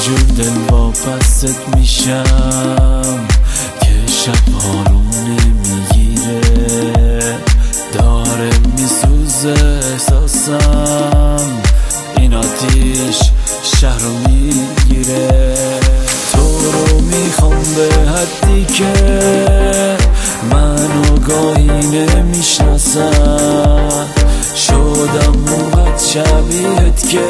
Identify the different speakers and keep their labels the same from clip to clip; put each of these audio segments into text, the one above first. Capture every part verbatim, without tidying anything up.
Speaker 1: جور دل واپست میشم که شب حالون نمیگیره، داره میسوزه احساسم، این آتیش شهر رو میگیره. تو رو میخوام به حدی که منو گاهی نمیشناسم، شدم موقت شبیهت که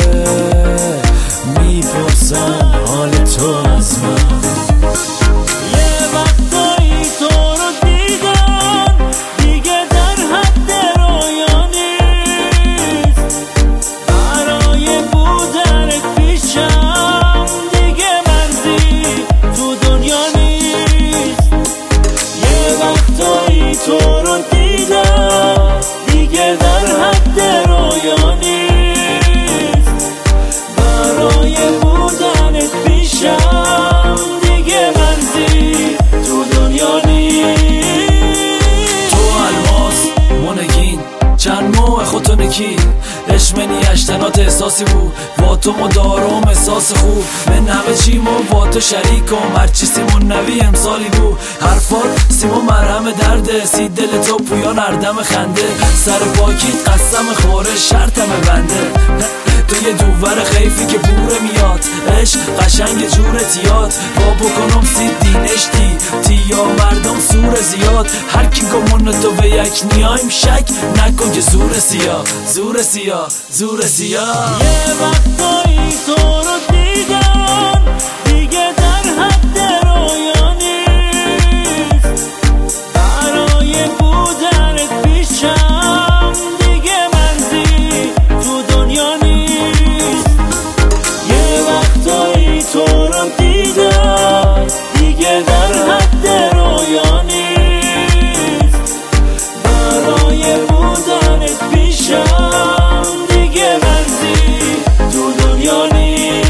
Speaker 1: میپرسم حال تو از من.
Speaker 2: یه وقتایی تو رو دیدم دیگه در حد رویا نیست، برای بودنت پیشم دیگه مرزی تو دنیا نیست. یه وقتایی تو رو دیدم دیگه در حد رویا نیست، برای بودنت پیشم دیگه مرزی تو دنیا نیست.
Speaker 1: تو الماس مونگین چند موه خودتو نکی، اشمنی اشتنات احساسی بود با تو مدارم احساس خوب، من همه چیمو با تو شریکم، هرچی سیمون نوی امسالی بود، حرفات سیمون مرهم درده، سی دل تو پویا نردم خنده، سر پاکیت قسم خوره شرطم بنده. تو یه دوور خیفی که بوره میاد، عشق قشنگ جورت یاد، با بکنم سید دینشتی تیا مردم سور زیاد، هر کی گمون تو به یک نیایم شک نکن که زور سیاه زور سیاه زور سیاه.
Speaker 2: یه وقتایی تو رو دیدم دیگه در حد رویا نیست، برای بودنت پیشم دیگه مرزی تو دنیا نیست. یه وقتایی تو رو دیدم دیگه در حد رویا نیست، برای بودنت پیشم دیگه مرزی تو دنیا نیست.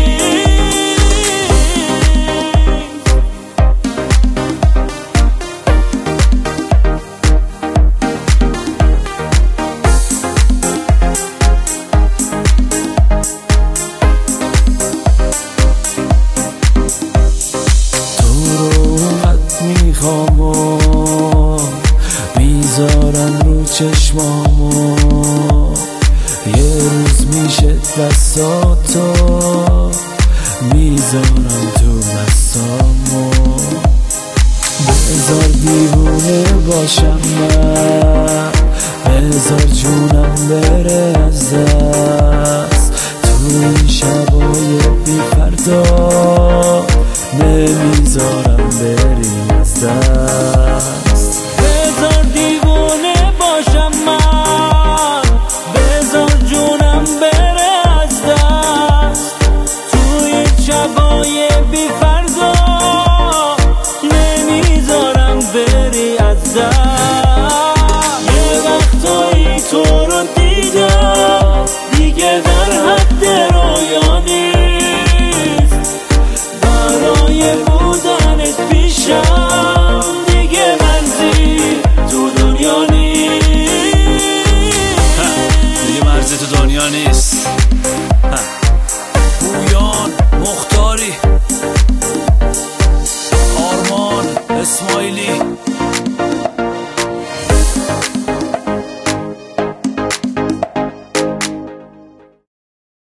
Speaker 1: میخوام و میذارم رو چشمامو، یه روز میشه دستاتو میذارم تو دستامو، بذار دیوونه باشم من، بذار جونم بره از دست، تو این شبای بی فردا نمیذارم بری از دست.
Speaker 2: بذار دیوونه باشم من، بذار جونم بره از دست، توی شبای بی فردا نمیذارم بری از دست. یه وقتایی تو رو دیدم دیگه در حد رویا نیست، برای بودنت پیشم دیگه مرزی تو دنیا نیست.
Speaker 1: دیگه مرزی تو دنیا نیست. پویان مختاری، آرمان اسماعیلی.